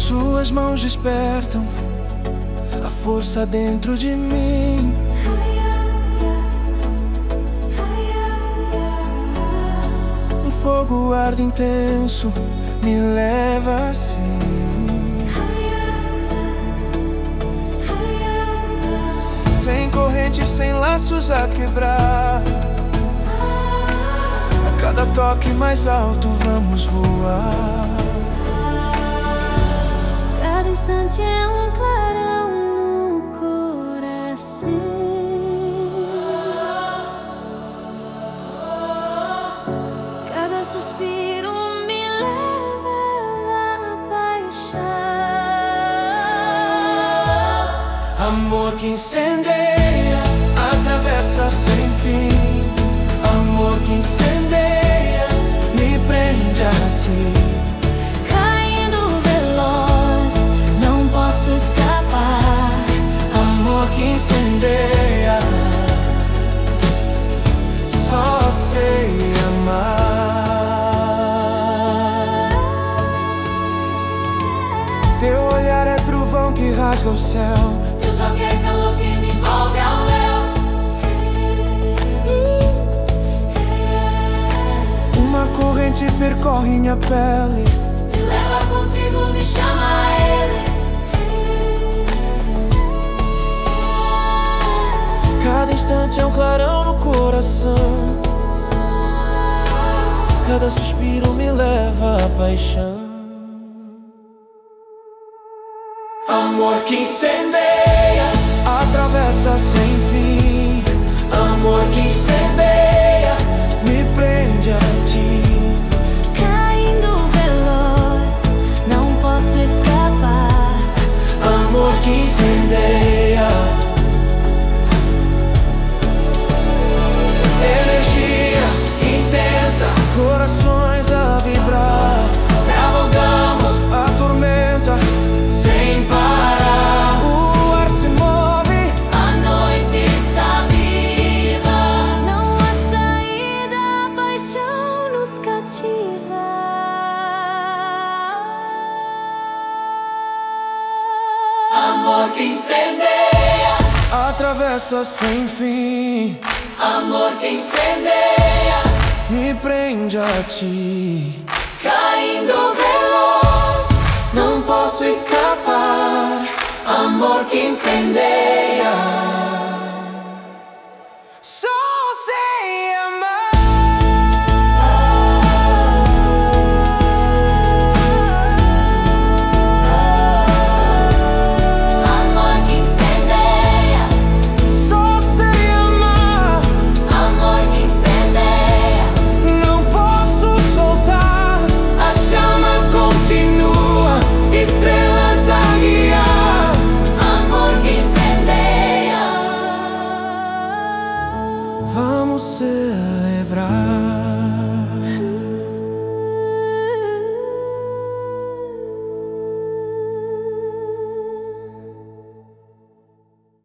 Suas mãos despertam a força dentro de mim. Um fogo arde intenso me leva assim. Sem correntes, sem laços a quebrar. A cada toque mais alto vamos voar. Cada instante é um clarão no coração. Cada suspiro me leva à paixão. Amor que incendeia, atravessa sem fim. Amor que incendeia, me prende a ti. Que incendeia, só sei amar. Teu olhar é trovão que rasga o céu. Teu toque é calor que me envolve ao léu. Uma corrente percorre minha pele. Me leva contigo, me chama a ele. Cada instante é um clarão no coração. Cada suspiro me leva à paixão. Amor que incendeia, atravessa sem fim. Amor que incendeia, me prende a ti. Caindo veloz, não posso escapar. Amor que incendeia, corações a vibrar, cavalgamos a tormenta sem parar. O ar se move, a noite está viva. Não há saída, a paixão nos cativa. Amor que incendeia, atravessa sem fim. amor que incendeia, me prende a ti. caindo veloz, não posso escapar. Amor que incendeia, Só sei amar. amor que incendeia, Só sei amar. amor que incendeia. Não posso soltar. A chama continua, Estrelas a guiar. amor que incendeia. Vamos celebrar.